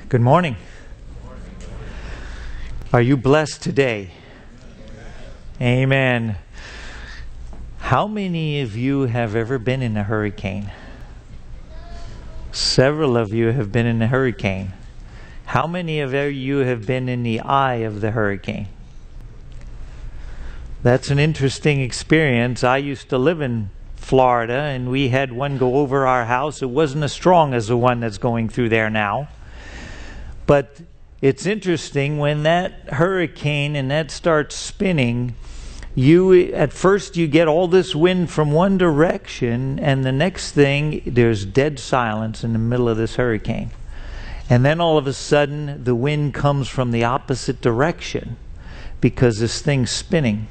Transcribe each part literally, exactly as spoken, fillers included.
Good morning. Are you blessed today? Amen. How many of you have ever been in a hurricane? Several of you have been in a hurricane. How many of you have been in the eye of the hurricane? That's an interesting experience. I used to live in Florida, and we had one go over our house. It wasn't as strong as the one that's going through there now. But it's interesting, when that hurricane and that starts spinning, you at first you get all this wind from one direction, and the next thing there's dead silence in the middle of this hurricane. And then all of a sudden the wind comes from the opposite direction because this thing's spinning.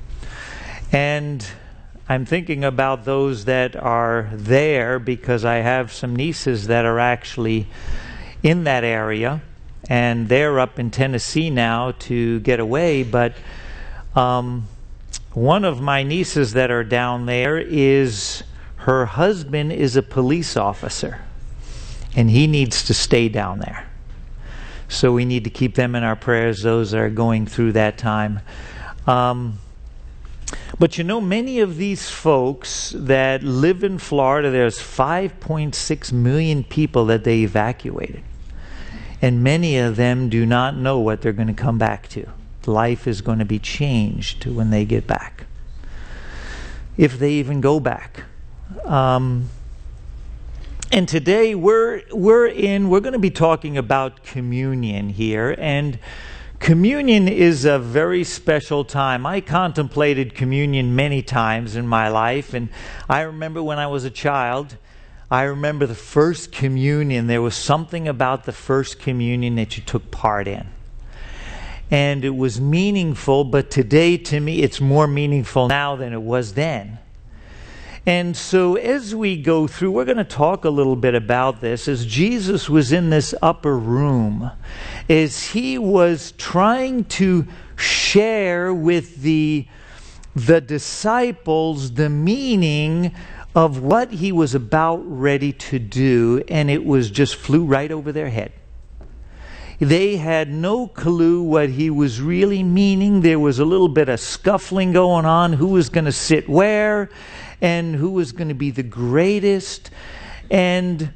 And I'm thinking about those that are there, because I have some nieces that are actually in that area, and they're up in Tennessee now to get away. But um, one of my nieces that are down there, is her husband is a police officer, and he needs to stay down there. So we need to keep them in our prayers, those that are going through that time. Um, but you know, many of these folks that live in Florida, there's five point six million people that they evacuated. And many of them do not know what they're going to come back to. Life is going to be changed when they get back, if they even go back. Um, and today we're we're in we're going to be talking about communion here, and communion is a very special time. I contemplated communion many times in my life, and I remember when I was a child, I remember the first communion. There was something about the first communion that you took part in. And it was meaningful, but today to me it's more meaningful now than it was then. And so as we go through, we're going to talk a little bit about this. As Jesus was in this upper room, as he was trying to share with the, the disciples the meaning of what he was about ready to do, and it was just flew right over their head. They had no clue what he was really meaning. There was a little bit of scuffling going on, who was going to sit where and who was going to be the greatest. And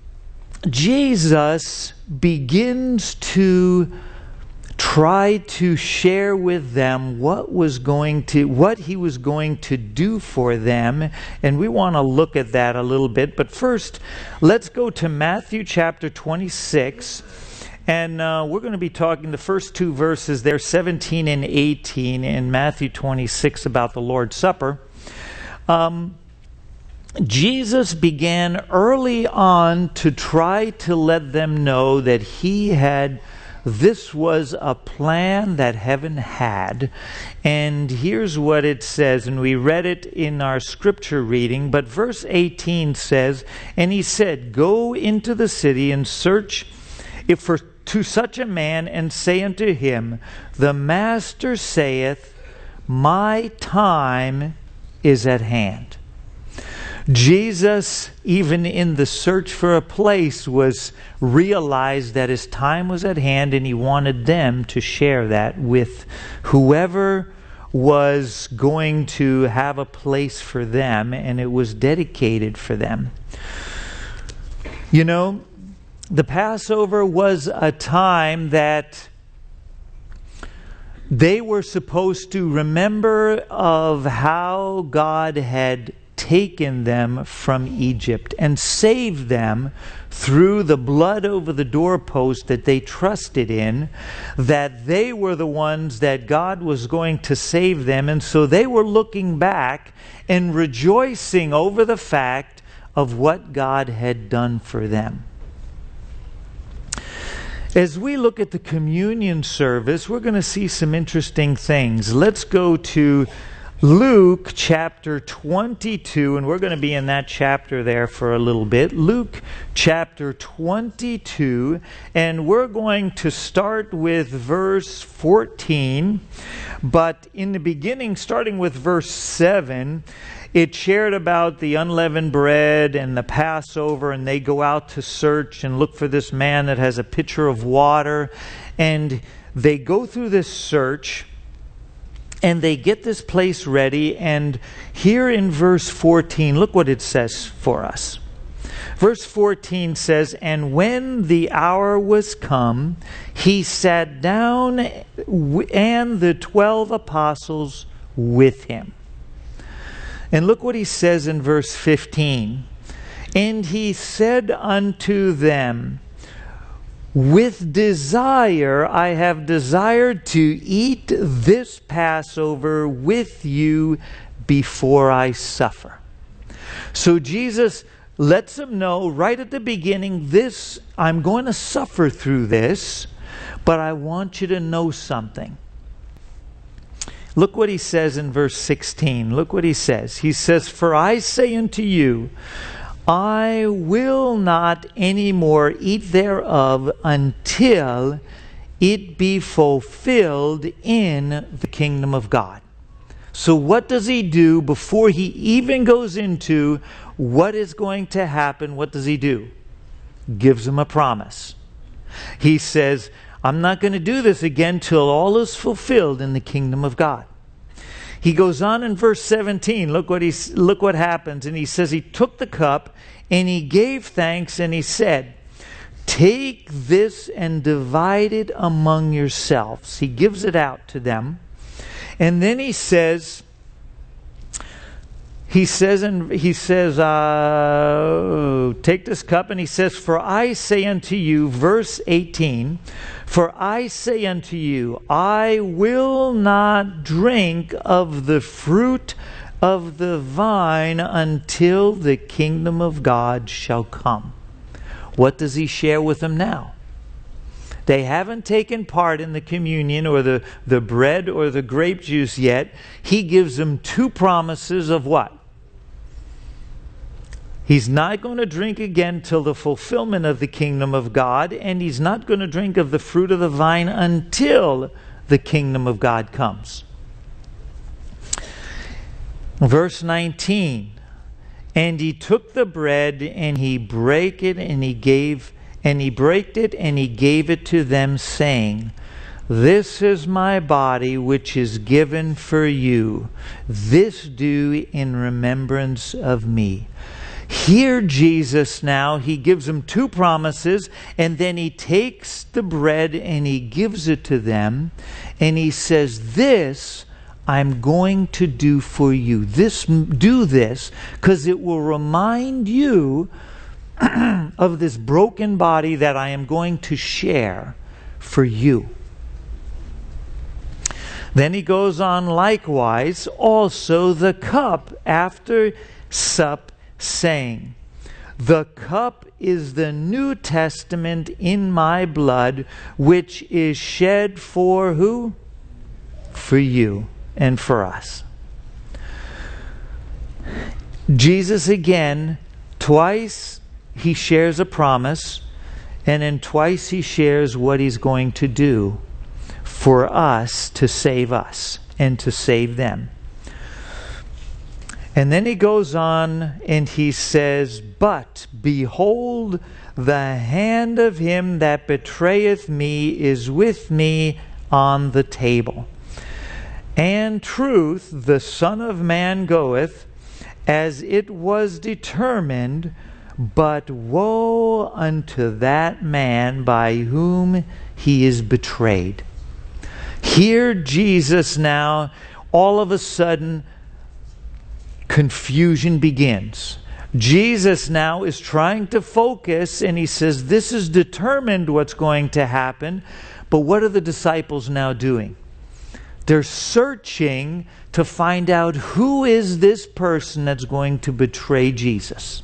Jesus begins to try to share with them what was going to what he was going to do for them, and we want to look at that a little bit. But first, let's go to Matthew chapter twenty-six, and uh, we're going to be talking the first two verses there, seventeen and eighteen, in Matthew twenty-six, about the Lord's Supper. Um, Jesus began early on to try to let them know that he had This was a plan that heaven had. And here's what it says, and we read it in our scripture reading, but verse eighteen says, "And he said, Go into the city and search if for to such a man, and say unto him, The Master saith, My time is at hand." Jesus, even in the search for a place, was realized that his time was at hand, and he wanted them to share that with whoever was going to have a place for them, and it was dedicated for them. You know, the Passover was a time that they were supposed to remember of how God had taken them from Egypt and saved them through the blood over the doorpost that they trusted in, that they were the ones that God was going to save them. And so they were looking back and rejoicing over the fact of what God had done for them. As we look at the communion service, we're going to see some interesting things. Let's go to Luke chapter twenty-two, and we're going to be in that chapter there for a little bit. Luke chapter twenty-two, and we're going to start with verse fourteen. But in the beginning, starting with verse seven, it shared about the unleavened bread and the Passover, and they go out to search and look for this man that has a pitcher of water. And they go through this search, and they get this place ready. And here in verse fourteen, look what it says for us. Verse fourteen says, "And when the hour was come, he sat down, and the twelve apostles with him." And look what he says in verse fifteen. "And he said unto them, With desire I have desired to eat this Passover with you before I suffer." So Jesus lets them know right at the beginning, this, I'm going to suffer through this, but I want you to know something. Look what he says in verse sixteen. Look what he says. He says, "For I say unto you, I will not any more eat thereof until it be fulfilled in the kingdom of God." So what does he do before he even goes into what is going to happen? What does he do? Gives them a promise. He says, I'm not going to do this again till all is fulfilled in the kingdom of God. He goes on in verse seventeen. Look what he look what happens. And he says, he took the cup and he gave thanks and he said, "Take this and divide it among yourselves." He gives it out to them. And then he says, he says, and he says, uh, take this cup, and he says, "For I say unto you," verse eighteen, "For I say unto you, I will not drink of the fruit of the vine until the kingdom of God shall come." What does he share with them now? They haven't taken part in the communion or the, the bread or the grape juice yet. He gives them two promises of what? He's not going to drink again till the fulfillment of the kingdom of God, and he's not going to drink of the fruit of the vine until the kingdom of God comes. Verse nineteen, "And he took the bread and he brake it and he gave and he braked it and he gave it to them, saying, This is my body which is given for you. This do in remembrance of me." Here Jesus now, he gives them two promises, and then he takes the bread and he gives it to them, and he says, "This I'm going to do for you. This, do this, because it will remind you of this broken body that I am going to share for you." Then he goes on, "Likewise also the cup after sup, saying, The cup is the New Testament in my blood, which is shed for" who? For you and for us. Jesus again, twice he shares a promise, and then twice he shares what he's going to do for us to save us and to save them. And then he goes on and he says, "But behold, the hand of him that betrayeth me is with me on the table. And truth, the Son of Man goeth, as it was determined, but woe unto that man by whom he is betrayed." Here Jesus now, all of a sudden, confusion begins. Jesus now is trying to focus, and he says, this is determined what's going to happen. But what are the disciples now doing? They're searching to find out who is this person that's going to betray Jesus.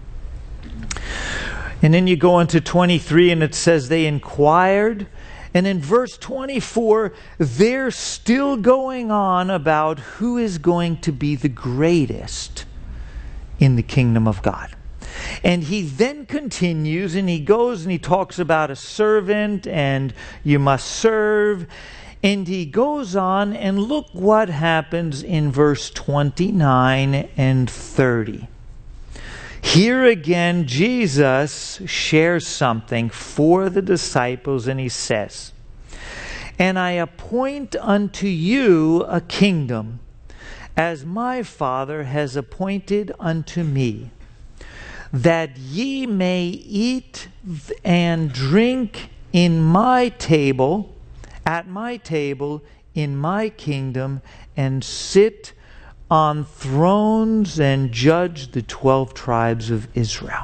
And then you go into twenty-three, and it says they inquired. And in verse twenty-four, they're still going on about who is going to be the greatest in the kingdom of God. And he then continues, and he goes and he talks about a servant, and you must serve. And he goes on, and look what happens in verse twenty-nine and thirty. Here again, Jesus shares something for the disciples, and he says, "And I appoint unto you a kingdom, as my Father has appointed unto me, that ye may eat and drink in my table, at my table, in my kingdom, and sit on thrones and judge the twelve tribes of Israel."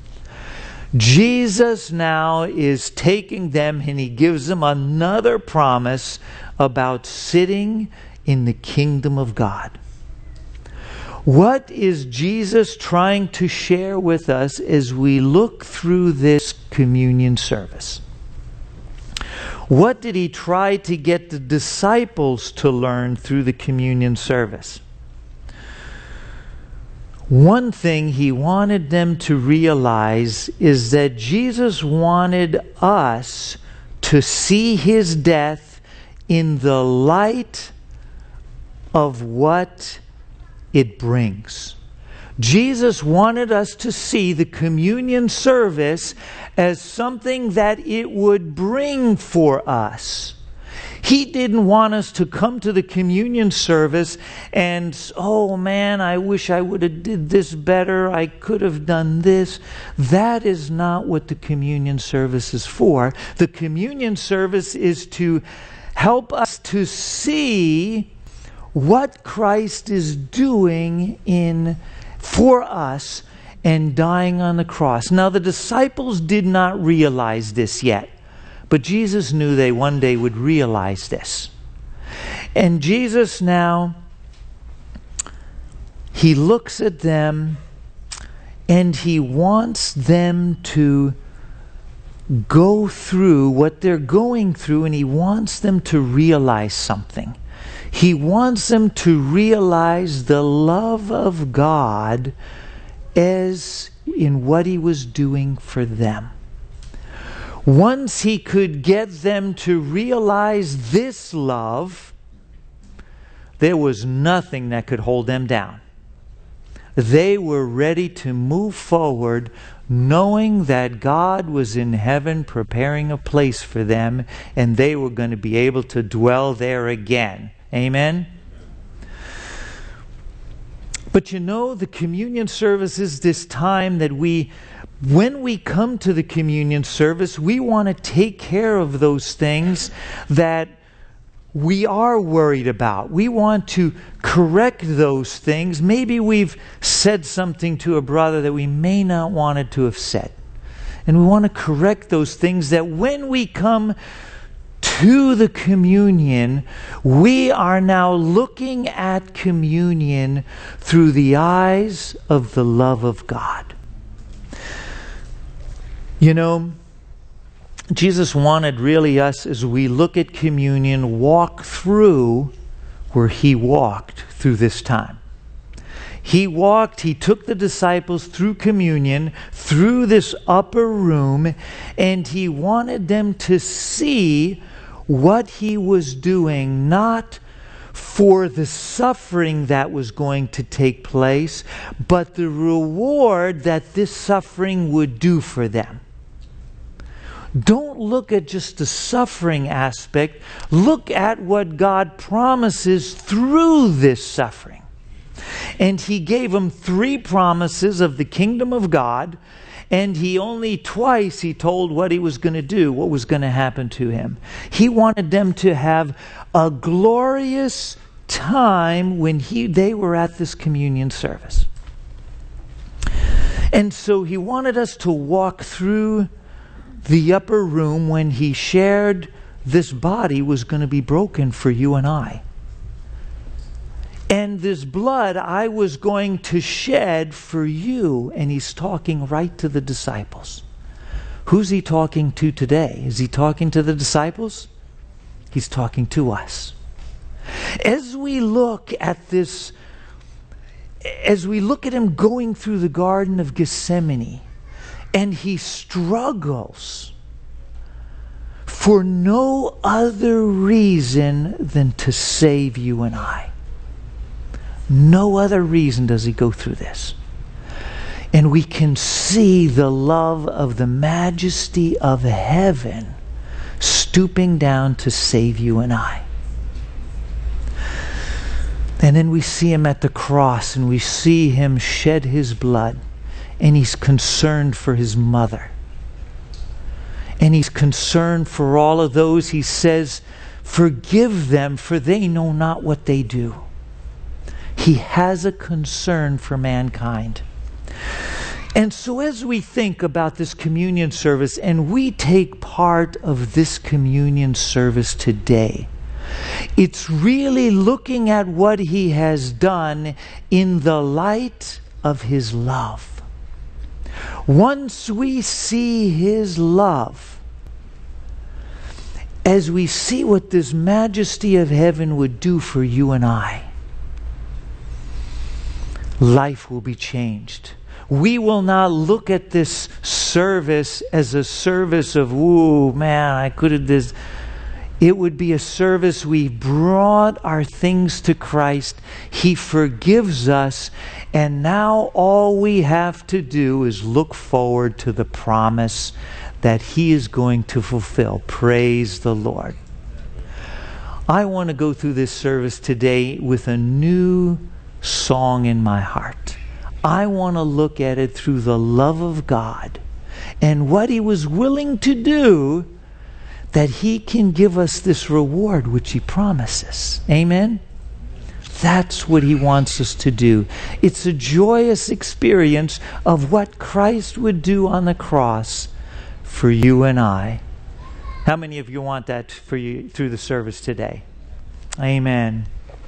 Jesus now is taking them, and he gives them another promise about sitting in the kingdom of God. What is Jesus trying to share with us as we look through this communion service? What did he try to get the disciples to learn through the communion service? One thing he wanted them to realize is that Jesus wanted us to see his death in the light of what it brings. Jesus wanted us to see the communion service as something that it would bring for us. He didn't want us to come to the communion service and, oh man, I wish I would have did this better. I could have done this. That is not what the communion service is for. The communion service is to help us to see what Christ is doing in for us and dying on the cross. Now, the disciples did not realize this yet, but Jesus knew they one day would realize this. And Jesus now, he looks at them and he wants them to go through what they're going through, and he wants them to realize something. He wants them to realize the love of God as in what he was doing for them. Once he could get them to realize this love, there was nothing that could hold them down. They were ready to move forward, knowing that God was in heaven preparing a place for them, and they were going to be able to dwell there again. Amen? But you know, the communion service is this time that we, when we come to the communion service, we want to take care of those things that we are worried about. We want to correct those things. Maybe we've said something to a brother that we may not wanted to have said. And we want to correct those things, that when we come to the communion, we are now looking at communion through the eyes of the love of God. You know, Jesus wanted really us, as we look at communion, walk through where he walked through this time. He walked, he took the disciples through communion, through this upper room, and he wanted them to see what he was doing, not for the suffering that was going to take place, but the reward that this suffering would do for them. Don't look at just the suffering aspect. Look at what God promises through this suffering. And he gave them three promises of the kingdom of God, and he only twice he told what he was going to do, what was going to happen to him. He wanted them to have a glorious time when he they were at this communion service. And so he wanted us to walk through the upper room when he shared this body was going to be broken for you and I. And this blood I was going to shed for you. And he's talking right to the disciples. Who's he talking to today? Is he talking to the disciples? He's talking to us. As we look at this, as we look at him going through the Garden of Gethsemane, and he struggles for no other reason than to save you and I. No other reason does he go through this. And we can see the love of the majesty of heaven stooping down to save you and I. And then we see him at the cross, and we see him shed his blood, and he's concerned for his mother. And he's concerned for all of those. He says, forgive them, for they know not what they do. He has a concern for mankind. And so as we think about this communion service, and we take part of this communion service today, it's really looking at what he has done in the light of his love. Once we see his love, as we see what this majesty of heaven would do for you and I, life will be changed. We will not look at this service as a service of, ooh, man, I could have this. It would be a service we brought our things to Christ. He forgives us. And now all we have to do is look forward to the promise that he is going to fulfill. Praise the Lord. I want to go through this service today with a new song in my heart. I want to look at it through the love of God and what he was willing to do, that he can give us this reward which he promises. Amen? That's what he wants us to do. It's a joyous experience of what Christ would do on the cross for you and I. How many of you want that for you through the service today? Amen.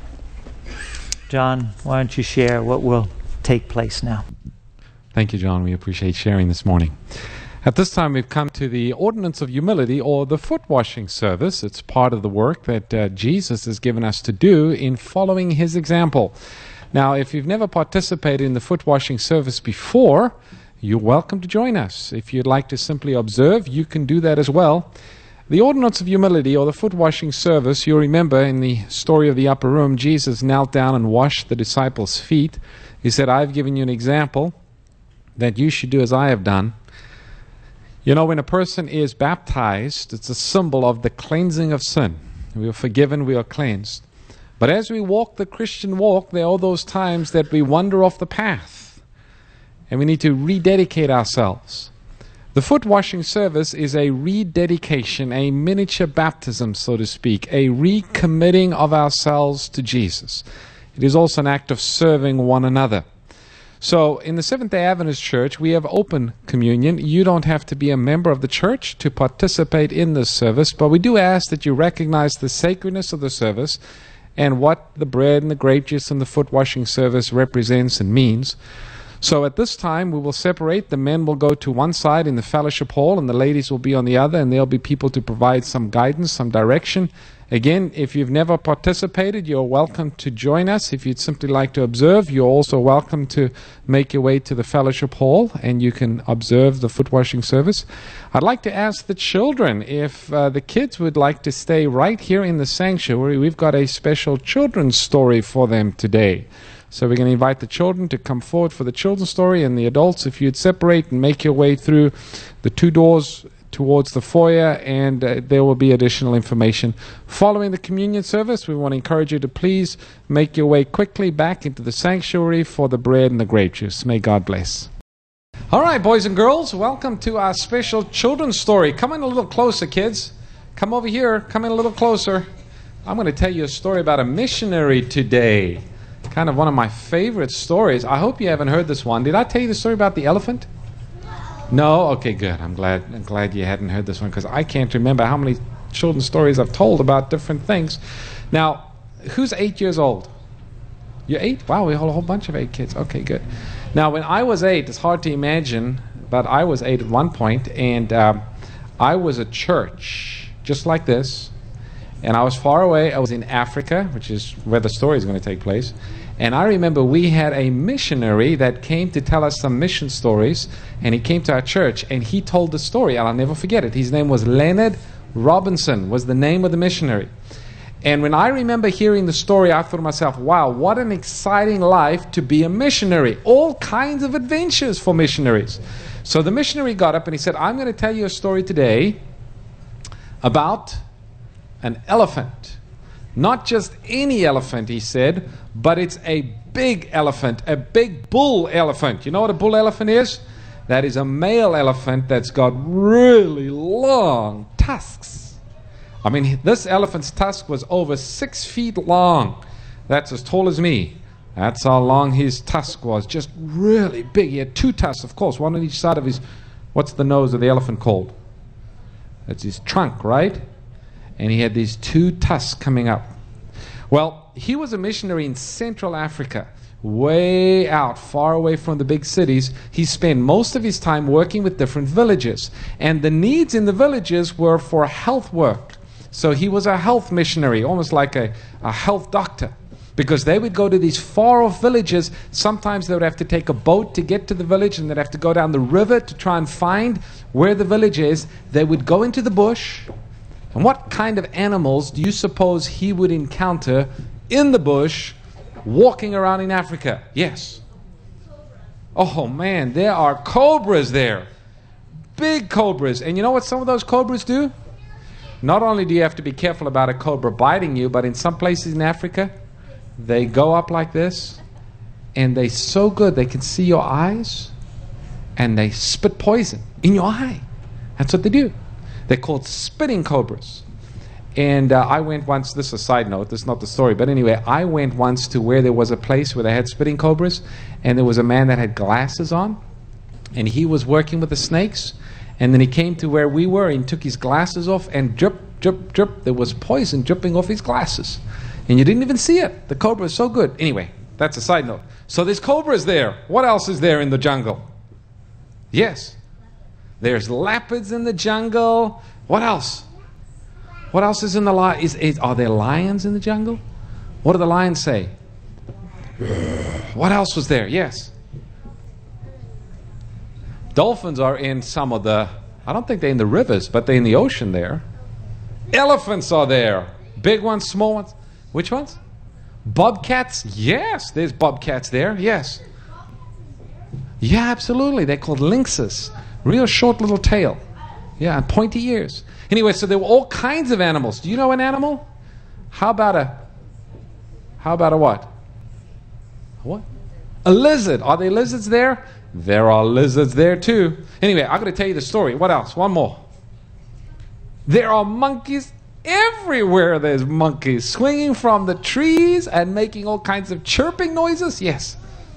John, why don't you share what will take place now? Thank you, John. We appreciate sharing this morning. At this time, we've come to the ordinance of humility, or the foot washing service. It's part of the work that uh, Jesus has given us to do in following his example. Now, if you've never participated in the foot washing service before, you're welcome to join us. If you'd like to simply observe, you can do that as well. The ordinance of humility, or the foot washing service, you'll remember in the story of the upper room, Jesus knelt down and washed the disciples' feet. He said, I've given you an example that you should do as I have done. You know, when a person is baptized, it's a symbol of the cleansing of sin. We are forgiven, we are cleansed. But as we walk the Christian walk, there are those times that we wander off the path, and we need to rededicate ourselves. The foot washing service is a rededication, a miniature baptism, so to speak, a recommitting of ourselves to Jesus. It is also an act of serving one another. So in the Seventh-day Adventist Church, we have open communion. You don't have to be a member of the church to participate in this service, but we do ask that you recognize the sacredness of the service and what the bread and the grape juice and the foot washing service represents and means. So at this time, we will separate. The men will go to one side in the fellowship hall, and the ladies will be on the other, and there'll be people to provide some guidance, some direction. Again, if you've never participated, you're welcome to join us. If you'd simply like to observe, you're also welcome to make your way to the fellowship hall, and you can observe the foot washing service. I'd like to ask the children if uh, the kids would like to stay right here in the sanctuary. We've got a special children's story for them today. So we're going to invite the children to come forward for the children's story, and the adults, if you'd separate and make your way through the two doors towards the foyer, and uh, there will be additional information. Following the communion service, we want to encourage you to please make your way quickly back into the sanctuary for the bread and the grape juice. May God bless. All right, boys and girls, welcome to our special children's story. Come in a little closer, kids. Come over here. Come in a little closer. I'm going to tell you a story about a missionary today. Kind of one of my favorite stories. I hope you haven't heard this one. Did I tell you the story about the elephant? No? Okay, good. I'm glad I'm glad you hadn't heard this one, because I can't remember how many children's stories I've told about different things. Now, who's eight years old? You're eight? Wow, we hold a whole bunch of eight kids. Okay, good. Now, when I was eight, it's hard to imagine, but I was eight at one point, and um, I was at church, just like this, and I was far away. I was in Africa, which is where the story is going to take place. And I remember we had a missionary that came to tell us some mission stories, and he came to our church, and he told the story, and I'll never forget it. His name was Leonard Robinson was the name of the missionary. And when I remember hearing the story, I thought to myself, wow, what an exciting life to be a missionary. All kinds of adventures for missionaries. So the missionary got up and he said, I'm going to tell you a story today about an elephant. Not just any elephant, he said, but it's a big elephant, a big bull elephant. You know what a bull elephant is? That is a male elephant that's got really long tusks. I mean, this elephant's tusk was over six feet long. That's as tall as me. That's how long his tusk was. Just really big. He had two tusks, of course, one on each side of his, what's the nose of the elephant called? That's his trunk, right? And he had these two tusks coming up. Well, he was a missionary in Central Africa, way out, far away from the big cities. He spent most of his time working with different villages. And the needs in the villages were for health work. So he was a health missionary, almost like a, a health doctor, because they would go to these far-off villages. Sometimes they would have to take a boat to get to the village, and they'd have to go down the river to try and find where the village is. They would go into the bush, and what kind of animals do you suppose he would encounter in the bush walking around in Africa? Yes. Oh man, there are cobras there. Big cobras. And you know what some of those cobras do? Not only do you have to be careful about a cobra biting you, but in some places in Africa, they go up like this, and they're so good they can see your eyes, and they spit poison in your eye. That's what they do. They're called spitting cobras. And uh, I went once, this is a side note, this is not the story, but anyway, I went once to where there was a place where they had spitting cobras, and there was a man that had glasses on, and he was working with the snakes. And then he came to where we were and took his glasses off, and drip, drip, drip, there was poison dripping off his glasses. And you didn't even see it. The cobra is so good. Anyway, that's a side note. So there's cobras there. What else is there in the jungle? Yes. There's leopards in the jungle. What else? What else is in the li- is, is Are there lions in the jungle? What do the lions say? What else was there? Yes. Dolphins are in some of the, I don't think they're in the rivers, but they're in the ocean there. Elephants are there. Big ones, small ones. Which ones? Bobcats? Yes, there's bobcats there. Yes. Yeah, absolutely. They're called lynxes. Real short little tail. Yeah, and pointy ears. Anyway, so there were all kinds of animals. Do you know an animal? How about a, how about a what? What? A lizard. Are there lizards there? There are lizards there too. Anyway, I'm going to tell you the story. What else? One more. There are monkeys everywhere. There's monkeys swinging from the trees and making all kinds of chirping noises. Yes.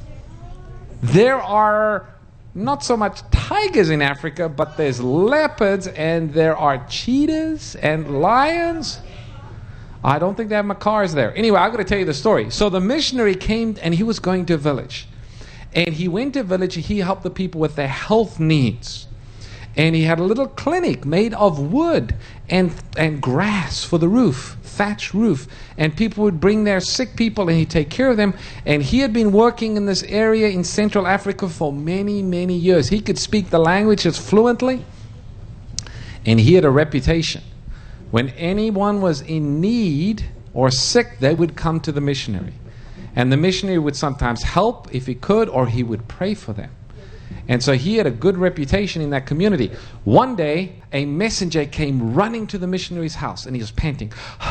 There are not so much tigers in Africa, but there's leopards, and there are cheetahs and lions. I don't think they have macaws there. Anyway, I'm going to tell you the story. So the missionary came, and he was going to a village. And he went to a village, and he helped the people with their health needs. And he had a little clinic made of wood and, and grass for the roof, thatch roof. And people would bring their sick people, and he'd take care of them. And he had been working in this area in Central Africa for many, many years. He could speak the languages fluently, and he had a reputation. When anyone was in need or sick, they would come to the missionary. And the missionary would sometimes help if he could, or he would pray for them. And so he had a good reputation in that community. One day, a messenger came running to the missionary's house, and he was panting.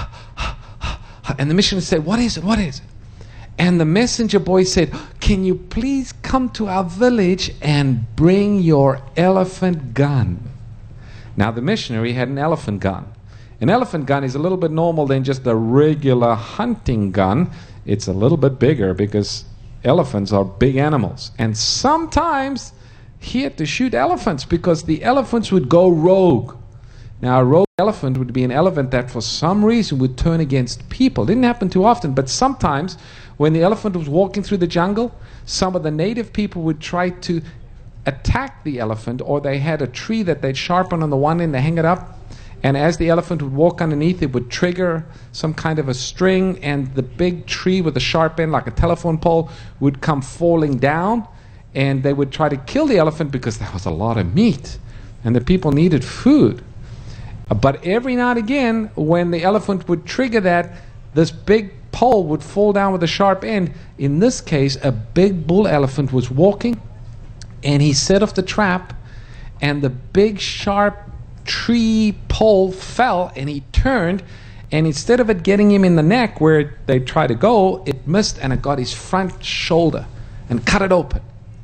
And the missionary said, "What is it? What is it?" And the messenger boy said, "Can you please come to our village and bring your elephant gun?" Now, the missionary had an elephant gun. An elephant gun is a little bit normal than just a regular hunting gun. It's a little bit bigger because elephants are big animals. And sometimes he had to shoot elephants because the elephants would go rogue. Now, a rogue elephant would be an elephant that for some reason would turn against people. It didn't happen too often, but sometimes when the elephant was walking through the jungle, some of the native people would try to attack the elephant, or they had a tree that they'd sharpen on the one end, they hang it up, and as the elephant would walk underneath, it would trigger some kind of a string, and the big tree with the sharp end, like a telephone pole, would come falling down, and they would try to kill the elephant because there was a lot of meat, and the people needed food. But every now and again, when the elephant would trigger that, this big pole would fall down with a sharp end. In this case, a big bull elephant was walking, and he set off the trap, and the big sharp tree pole fell, and he turned, and instead of it getting him in the neck where they tried to go, it missed, and it got his front shoulder and cut it open.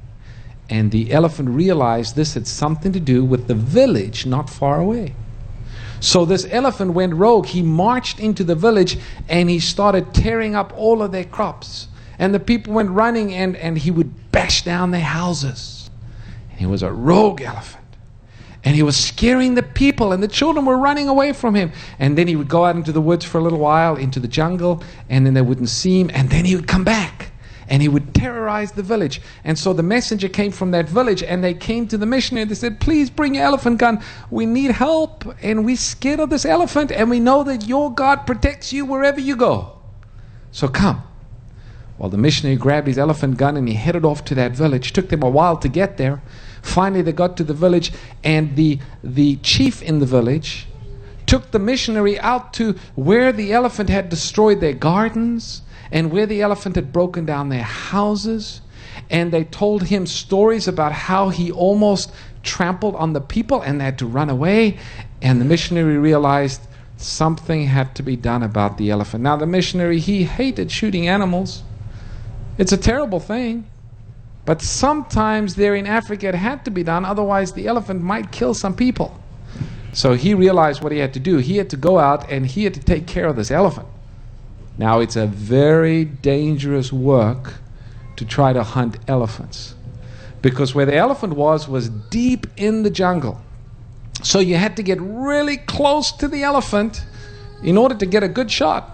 And the elephant realized this had something to do with the village not far away. So this elephant went rogue. He marched into the village and he started tearing up all of their crops. And the people went running, and, and he would bash down their houses. And he was a rogue elephant. And he was scaring the people, and the children were running away from him. And then he would go out into the woods for a little while, into the jungle, and then they wouldn't see him, and then he would come back. And he would terrorize the village. And so the messenger came from that village, and they came to the missionary. They said, please bring your elephant gun. We need help, and we're scared of this elephant, and we know that your God protects you wherever you go. So come. Well, the missionary grabbed his elephant gun, and he headed off to that village. It took them a while to get there. Finally, they got to the village, and the, the chief in the village took the missionary out to where the elephant had destroyed their gardens, and where the elephant had broken down their houses. And they told him stories about how he almost trampled on the people and they had to run away. And the missionary realized something had to be done about the elephant. Now the missionary, he hated shooting animals. It's a terrible thing. But sometimes there in Africa it had to be done, otherwise the elephant might kill some people. So he realized what he had to do. He had to go out and he had to take care of this elephant. Now, it's a very dangerous work to try to hunt elephants, because where the elephant was was deep in the jungle. So you had to get really close to the elephant in order to get a good shot.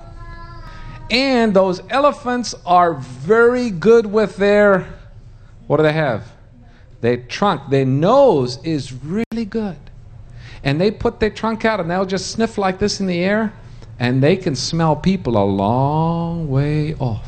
And those elephants are very good with their, what do they have? Their trunk. Their nose is really good. And they put their trunk out and they'll just sniff like this in the air. And they can smell people a long way off.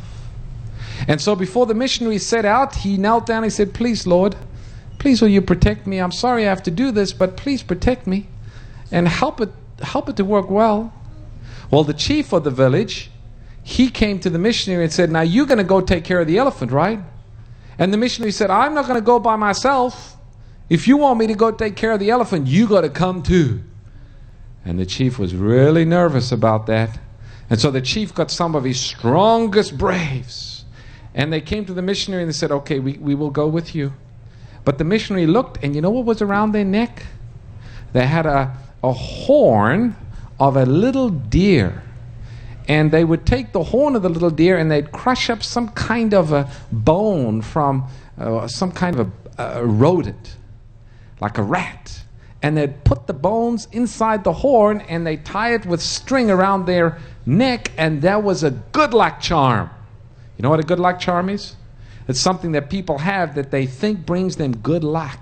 And so before the missionary set out, he knelt down and he said, please, Lord, please will you protect me? I'm sorry I have to do this, but please protect me and help it, help it to work well. Well, the chief of the village, he came to the missionary and said, now you're going to go take care of the elephant, right? And the missionary said, I'm not going to go by myself. If you want me to go take care of the elephant, you got to come too. And the chief was really nervous about that. And so the chief got some of his strongest braves. And they came to the missionary and they said, okay, we, we will go with you. But the missionary looked, and you know what was around their neck? They had a, a horn of a little deer. And they would take the horn of the little deer and they'd crush up some kind of a bone from uh, some kind of a, a rodent, like a rat. And they'd put the bones inside the horn and they tie it with string around their neck, and that was a good luck charm. You know what a good luck charm is? It's something that people have that they think brings them good luck.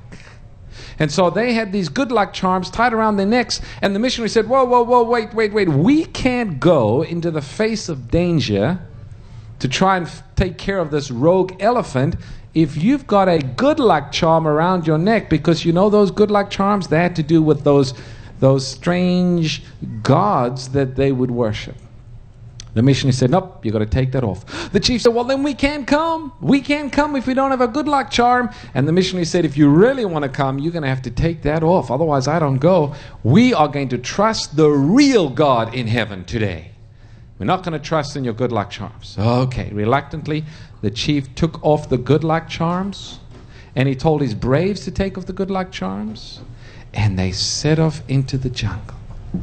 And so they had these good luck charms tied around their necks, and the missionary said, whoa, whoa, whoa, wait, wait, wait. We can't go into the face of danger to try and f- take care of this rogue elephant if you've got a good luck charm around your neck, because you know those good luck charms, they had to do with those, those strange gods that they would worship. The missionary said, nope, you've got to take that off. The chief said, well, then we can't come. We can't come if we don't have a good luck charm. And the missionary said, if you really want to come, you're going to have to take that off. Otherwise, I don't go. We are going to trust the real God in heaven today. We're not going to trust in your good luck charms. Okay, reluctantly, the chief took off the good luck charms, and he told his braves to take off the good luck charms, and they set off into the jungle.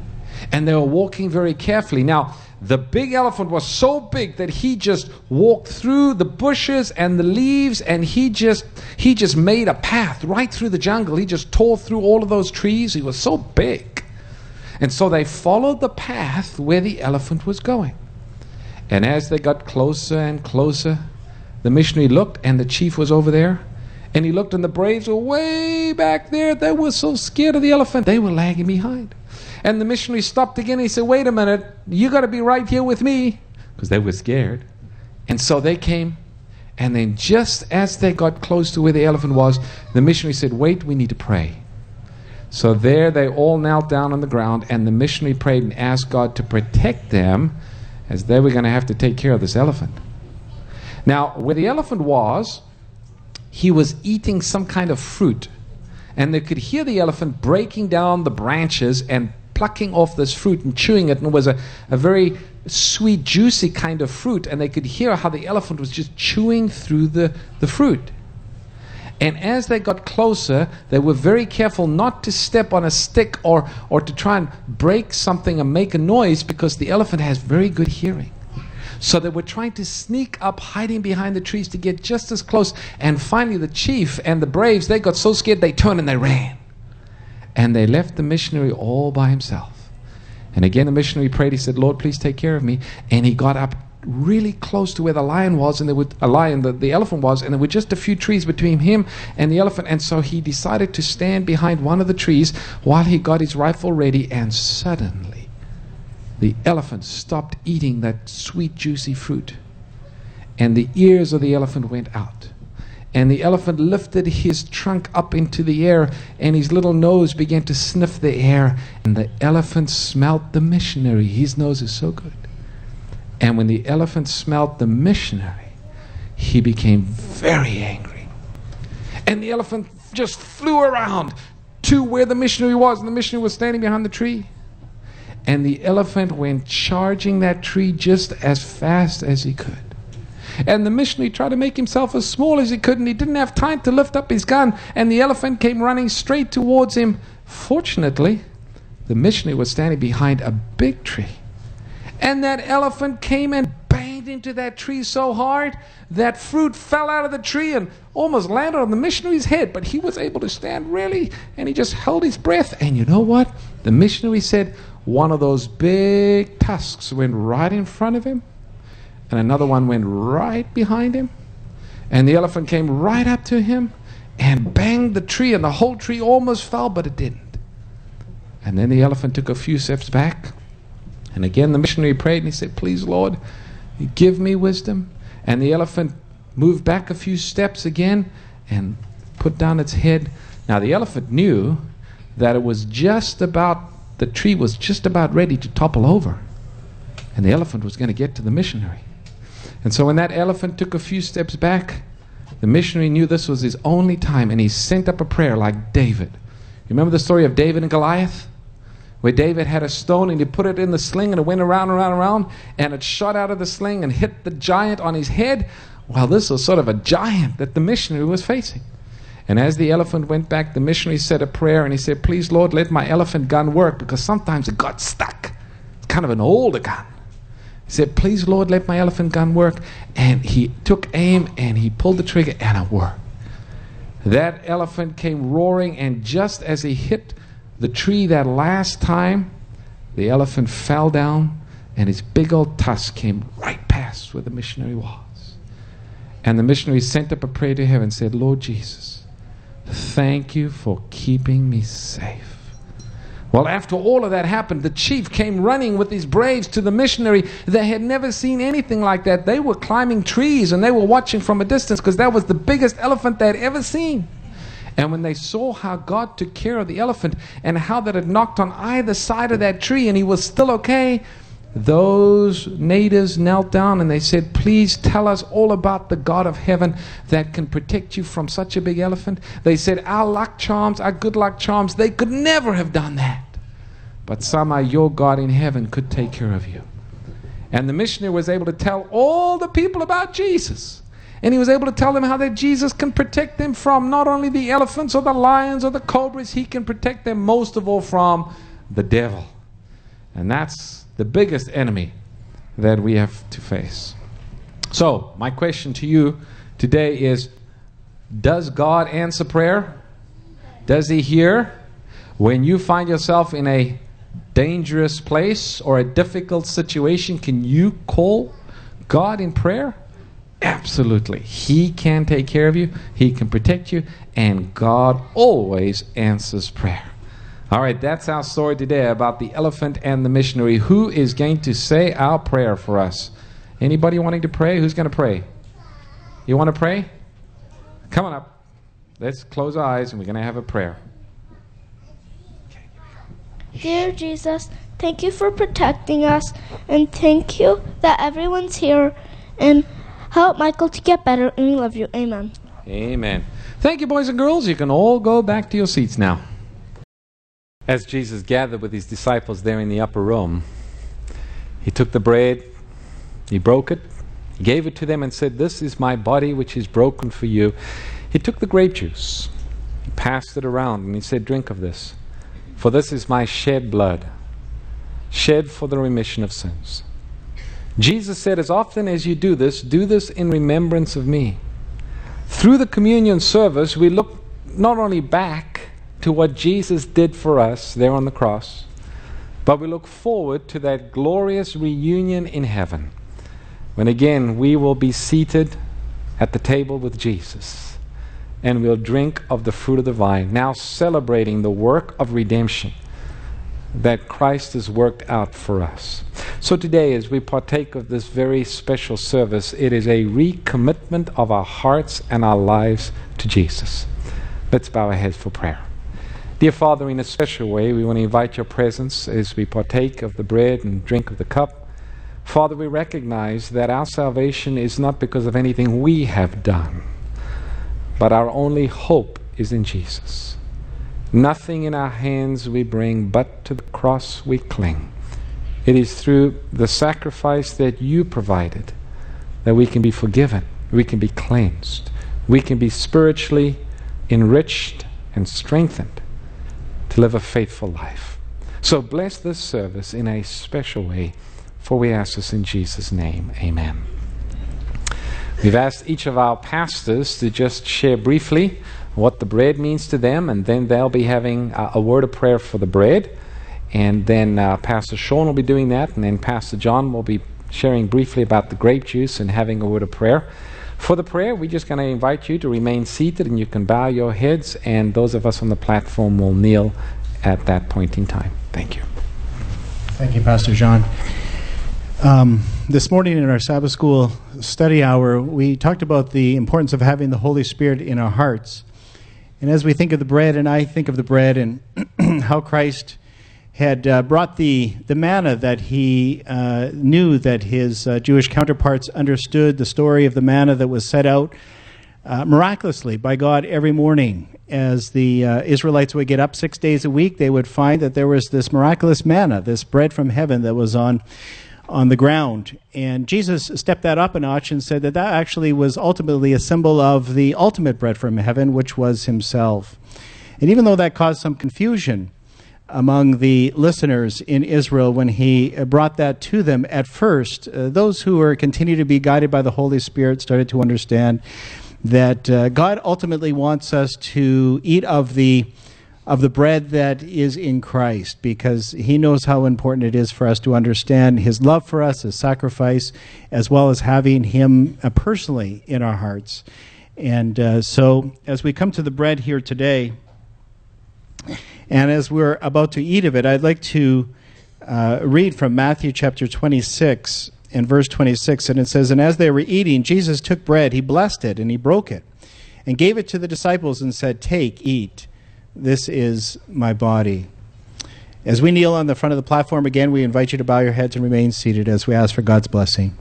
And they were walking very carefully. Now, the big elephant was so big that he just walked through the bushes and the leaves, and he just he just made a path right through the jungle. He just tore through all of those trees. He was so big. And so they followed the path where the elephant was going. And as they got closer and closer, the missionary looked, and the chief was over there. And he looked, and the braves were way back there. They were so scared of the elephant, they were lagging behind. And the missionary stopped again. He said, wait a minute, you got to be right here with me, because they were scared. And so they came, and then just as they got close to where the elephant was, the missionary said, wait, we need to pray. So there they all knelt down on the ground, and the missionary prayed and asked God to protect them, as they were going to have to take care of this elephant. Now, where the elephant was, he was eating some kind of fruit, and they could hear the elephant breaking down the branches and plucking off this fruit and chewing it, and it was a, a very sweet, juicy kind of fruit, and they could hear how the elephant was just chewing through the, the fruit. And as they got closer, they were very careful not to step on a stick or, or to try and break something and make a noise, because the elephant has very good hearing. So they were trying to sneak up, hiding behind the trees to get just as close. And finally the chief and the braves, they got so scared they turned and they ran. And they left the missionary all by himself. And again the missionary prayed. He said, Lord, please take care of me. And he got up really close to where the lion was, and there would a lion the, the elephant was, and there were just a few trees between him and the elephant. And so he decided to stand behind one of the trees while he got his rifle ready, and suddenly the elephant stopped eating that sweet juicy fruit, and the ears of the elephant went out, and the elephant lifted his trunk up into the air, and his little nose began to sniff the air, and the elephant smelt the missionary. His nose is so good. And when the elephant smelt the missionary, he became very angry. And the elephant just flew around to where the missionary was, and the missionary was standing behind the tree. And the elephant went charging that tree just as fast as he could. And the missionary tried to make himself as small as he could, and he didn't have time to lift up his gun, and the elephant came running straight towards him. Fortunately, the missionary was standing behind a big tree. And that elephant came and banged into that tree so hard that fruit fell out of the tree and almost landed on the missionary's head. But he was able to stand really, and he just held his breath. And you know what? The missionary said one of those big tusks went right in front of him, and another one went right behind him. And the elephant came right up to him and banged the tree, and the whole tree almost fell, but it didn't. And then the elephant took a few steps back. And again the missionary prayed, and he said, please, Lord, give me wisdom. And the elephant moved back a few steps again and put down its head. Now the elephant knew that it was just about, the tree was just about ready to topple over. And the elephant was going to get to the missionary. And so when that elephant took a few steps back, the missionary knew this was his only time, and he sent up a prayer like David. You remember the story of David and Goliath? Where David had a stone and he put it in the sling, and it went around and around and around, and it shot out of the sling and hit the giant on his head. Well, this was sort of a giant that the missionary was facing. And as the elephant went back, the missionary said a prayer, and he said, please, Lord, let my elephant gun work, because sometimes it got stuck. It's kind of an older gun. He said, please, Lord, let my elephant gun work. And he took aim and he pulled the trigger, and it worked. That elephant came roaring, and just as he hit the tree that last time, the elephant fell down, and his big old tusk came right past where the missionary was. And the missionary sent up a prayer to heaven and said, Lord Jesus, thank you for keeping me safe. Well, after all of that happened, the chief came running with his braves to the missionary. They had never seen anything like that. They were climbing trees, and they were watching from a distance, because that was the biggest elephant they had ever seen. And when they saw how God took care of the elephant, and how that it knocked on either side of that tree and he was still okay, those natives knelt down and they said, please tell us all about the God of heaven that can protect you from such a big elephant. They said, our luck charms, our good luck charms, they could never have done that. But somehow your God in heaven could take care of you. And the missionary was able to tell all the people about Jesus. And he was able to tell them how that Jesus can protect them from not only the elephants or the lions or the cobras, he can protect them most of all from the devil. And that's the biggest enemy that we have to face. So, my question to you today is, does God answer prayer? Does he hear? When you find yourself in a dangerous place or a difficult situation, can you call God in prayer? Absolutely. He can take care of you. He can protect you. And God always answers prayer. All right, that's our story today about the elephant and the missionary. Who is going to say our prayer for us? Anybody wanting to pray? Who's going to pray? You want to pray? Come on up. Let's close our eyes and we're going to have a prayer. Dear Jesus, thank you for protecting us, and thank you that everyone's here, and help Michael to get better, and we love you. Amen. Amen. Thank you, boys and girls. You can all go back to your seats now. As Jesus gathered with his disciples there in the upper room, he took the bread, he broke it, he gave it to them and said, "This is my body which is broken for you." He took the grape juice, he passed it around, and he said, "Drink of this, for this is my shed blood, shed for the remission of sins." Jesus said, "As often as you do this, do this in remembrance of me." Through the communion service, we look not only back to what Jesus did for us there on the cross, but we look forward to that glorious reunion in heaven, when again we will be seated at the table with Jesus, and we'll drink of the fruit of the vine, now celebrating the work of redemption that Christ has worked out for us. So today, as we partake of this very special service, it is a recommitment of our hearts and our lives to Jesus. Let's bow our heads for prayer. Dear Father, in a special way, we want to invite your presence as we partake of the bread and drink of the cup. Father, we recognize that our salvation is not because of anything we have done, but our only hope is in Jesus. Nothing in our hands we bring, but to the cross we cling. It is through the sacrifice that you provided that we can be forgiven, we can be cleansed, we can be spiritually enriched and strengthened to live a faithful life. So bless this service in a special way, for we ask this in Jesus' name. Amen. We've asked each of our pastors to just share briefly what the bread means to them, and then they'll be having uh, a word of prayer for the bread, and then uh, Pastor Sean will be doing that, and then Pastor John will be sharing briefly about the grape juice and having a word of prayer. For the prayer, we're just going to invite you to remain seated, and you can bow your heads, and those of us on the platform will kneel at that point in time. Thank you. Thank you, Pastor John. Um, this morning in our Sabbath School study hour, we talked about the importance of having the Holy Spirit in our hearts. And as we think of the bread, and I think of the bread and how Christ had uh, brought the, the manna that he uh, knew that his uh, Jewish counterparts understood, the story of the manna that was set out uh, miraculously by God every morning. As the uh, Israelites would get up six days a week, they would find that there was this miraculous manna, this bread from heaven that was on on the ground. And Jesus stepped that up a notch and said that that actually was ultimately a symbol of the ultimate bread from heaven, which was himself. And even though that caused some confusion among the listeners in Israel when he brought that to them at first, uh, those who were continue to be guided by the Holy Spirit started to understand that uh, God ultimately wants us to eat of the of the bread that is in Christ, because he knows how important it is for us to understand his love for us, his sacrifice, as well as having him uh, personally in our hearts. And uh, so as we come to the bread here today, and as we're about to eat of it, I'd like to uh, read from Matthew chapter twenty-six and verse twenty-six, and it says, "And as they were eating, Jesus took bread, he blessed it, and he broke it, and gave it to the disciples and said, 'Take, eat. This is my body.'" As we kneel on the front of the platform again, we invite you to bow your heads and remain seated as we ask for God's blessing.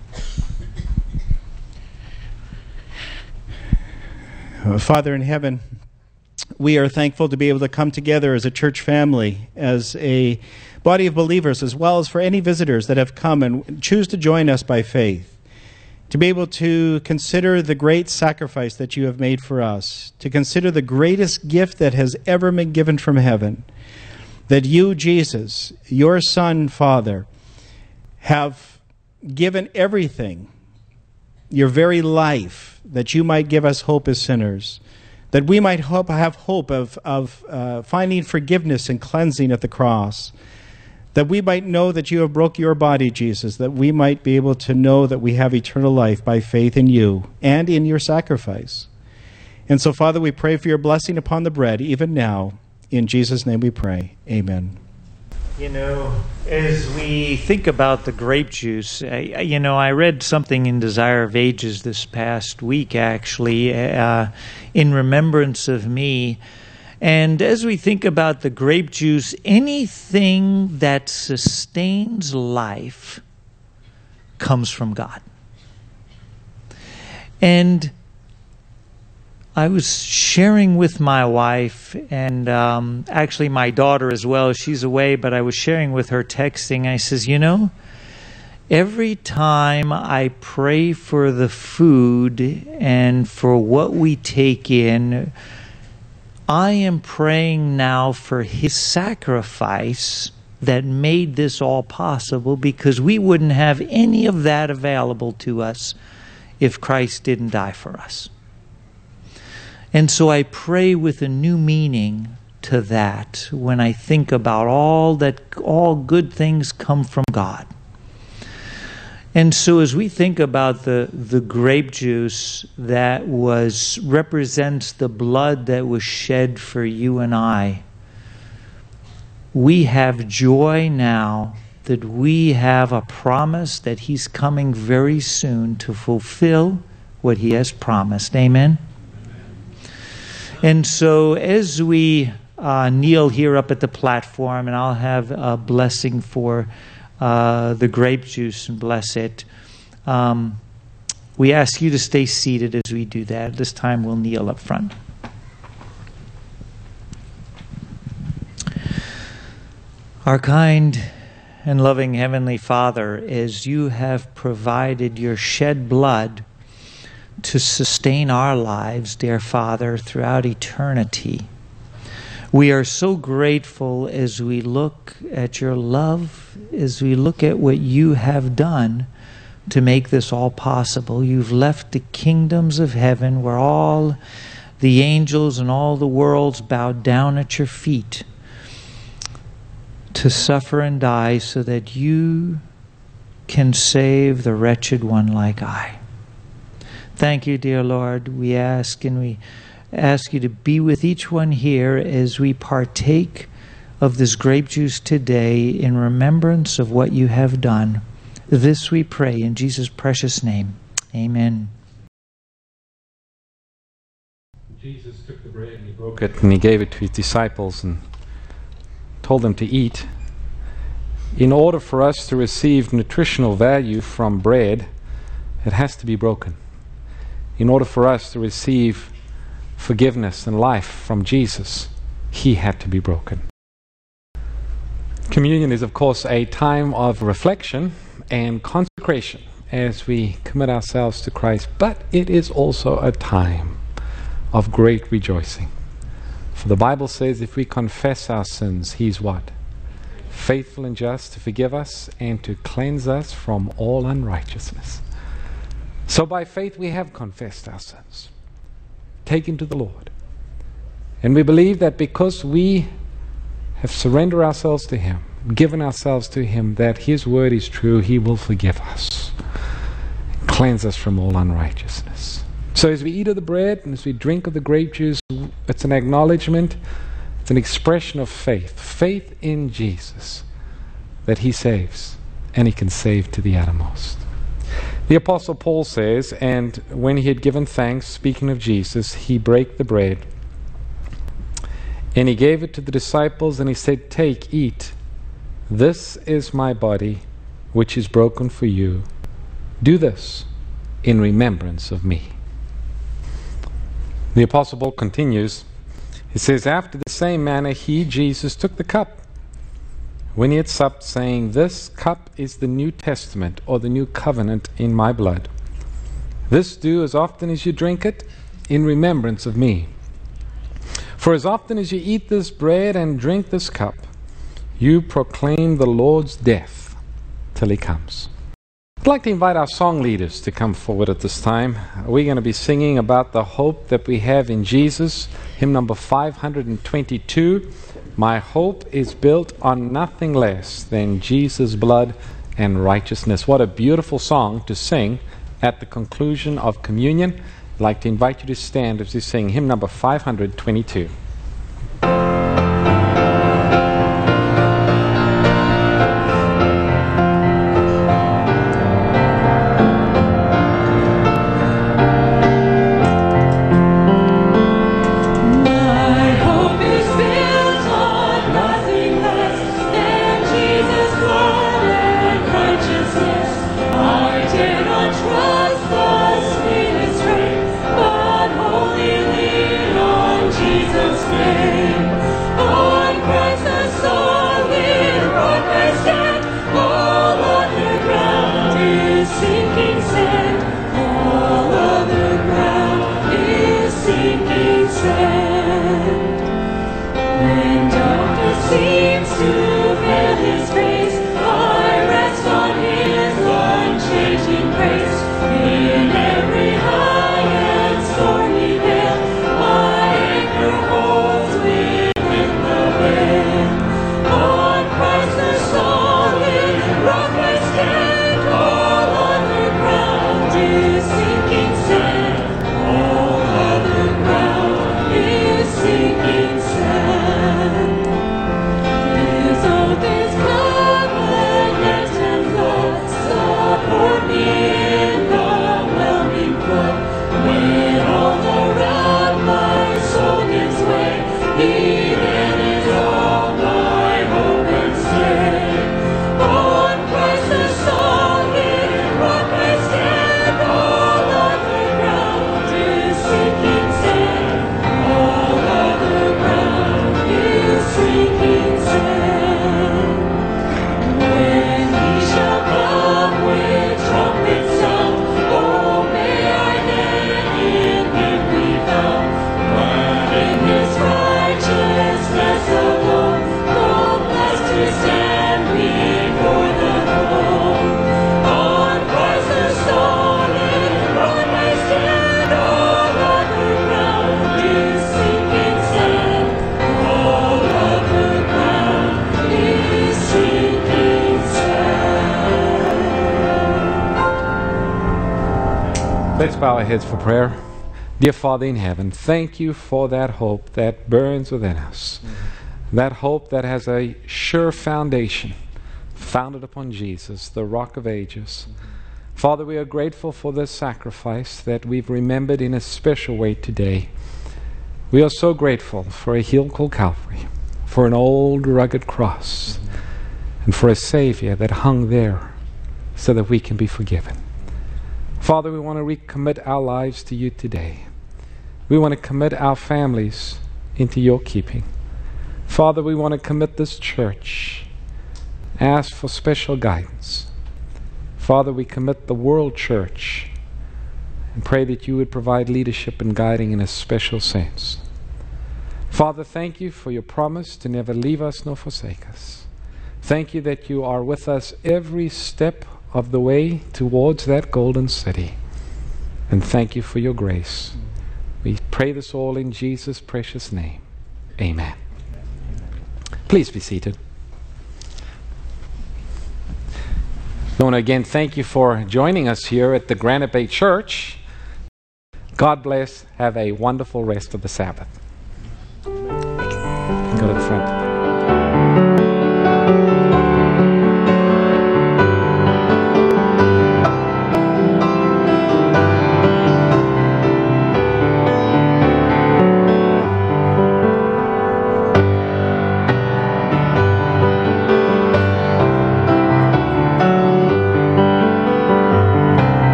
Father in heaven, we are thankful to be able to come together as a church family, as a body of believers, as well as for any visitors that have come and choose to join us by faith, to be able to consider the great sacrifice that you have made for us, to consider the greatest gift that has ever been given from heaven, that you, Jesus, your Son, Father, have given everything, your very life, that you might give us hope as sinners, that we might hope, have hope of, of uh, finding forgiveness and cleansing at the cross, that we might know that you have broke your body, Jesus, that we might be able to know that we have eternal life by faith in you and in your sacrifice. And so, Father, we pray for your blessing upon the bread, even now. In Jesus' name we pray. Amen. You know, as we think about the grape juice, I, you know, I read something in Desire of Ages this past week, actually, uh, in remembrance of me. And as we think about the grape juice, anything that sustains life comes from God. And I was sharing with my wife, and um, actually my daughter as well. She's away, but I was sharing with her, texting. I says, you know, every time I pray for the food and for what we take in, I am praying now for His sacrifice that made this all possible, because we wouldn't have any of that available to us if Christ didn't die for us. And so I pray with a new meaning to that when I think about all that, all good things come from God. And so as we think about the, the grape juice that was represents the blood that was shed for you and I, we have joy now that we have a promise that He's coming very soon to fulfill what He has promised. Amen? And so as we uh, kneel here up at the platform, and I'll have a blessing for uh, the grape juice and bless it, um, we ask you to stay seated as we do that. This time we'll kneel up front. Our kind and loving Heavenly Father, as you have provided your shed blood to sustain our lives, dear Father, throughout eternity, we are so grateful as we look at your love, as we look at what you have done to make this all possible. You've left the kingdoms of heaven where all the angels and all the worlds bow down at your feet to suffer and die so that you can save the wretched one like I. Thank you, dear Lord. We ask and we ask you to be with each one here as we partake of this grape juice today in remembrance of what you have done. This we pray in Jesus' precious name. Amen. Jesus took the bread and He broke it and He gave it to His disciples and told them to eat. In order for us to receive nutritional value from bread, it has to be broken. In order for us to receive forgiveness and life from Jesus, He had to be broken. Communion is, of course, a time of reflection and consecration as we commit ourselves to Christ, but it is also a time of great rejoicing. For the Bible says if we confess our sins, He's what? Faithful and just to forgive us and to cleanse us from all unrighteousness. So by faith we have confessed our sins, taken to the Lord. And we believe that because we have surrendered ourselves to Him, given ourselves to Him, that His word is true, He will forgive us, cleanse us from all unrighteousness. So as we eat of the bread and as we drink of the grape juice, it's an acknowledgement, it's an expression of faith. Faith in Jesus, that He saves, and He can save to the uttermost. The Apostle Paul says, and when he had given thanks, speaking of Jesus, he brake the bread, and he gave it to the disciples, and he said, "Take, eat. This is my body, which is broken for you. Do this in remembrance of me." The Apostle Paul continues. He says, "After the same manner he," Jesus, "took the cup when he had supped, saying, This cup is the New Testament, or the New Covenant in my blood. This do as often as you drink it in remembrance of me. For as often as you eat this bread and drink this cup, you proclaim the Lord's death till He comes." I'd like to invite our song leaders to come forward at this time. We're going to be singing about the hope that we have in Jesus. Hymn number five hundred twenty-two. My hope is built on nothing less than Jesus' blood and righteousness. What a beautiful song to sing at the conclusion of communion. I'd like to invite you to stand as we sing hymn number five hundred twenty-two. My hope is Let's bow our heads for prayer. Dear Father in heaven, thank you for that hope that burns within us. That hope that has a sure foundation, founded upon Jesus, the Rock of Ages. Father, we are grateful for this sacrifice that we've remembered in a special way today. We are so grateful for a hill called Calvary, for an old rugged cross, and for a Savior that hung there so that we can be forgiven. Father, we want to recommit our lives to you today. We want to commit our families into your keeping. Father, we want to commit this church, ask for special guidance. Father, we commit the world church and pray that you would provide leadership and guiding in a special sense. Father, thank you for your promise to never leave us nor forsake us. Thank you that you are with us every step of the way towards that golden city. And thank you for your grace. We pray this all in Jesus' precious name. Amen. Please be seated. I want to again thank you for joining us here at the Granite Bay Church. God bless. Have a wonderful rest of the Sabbath.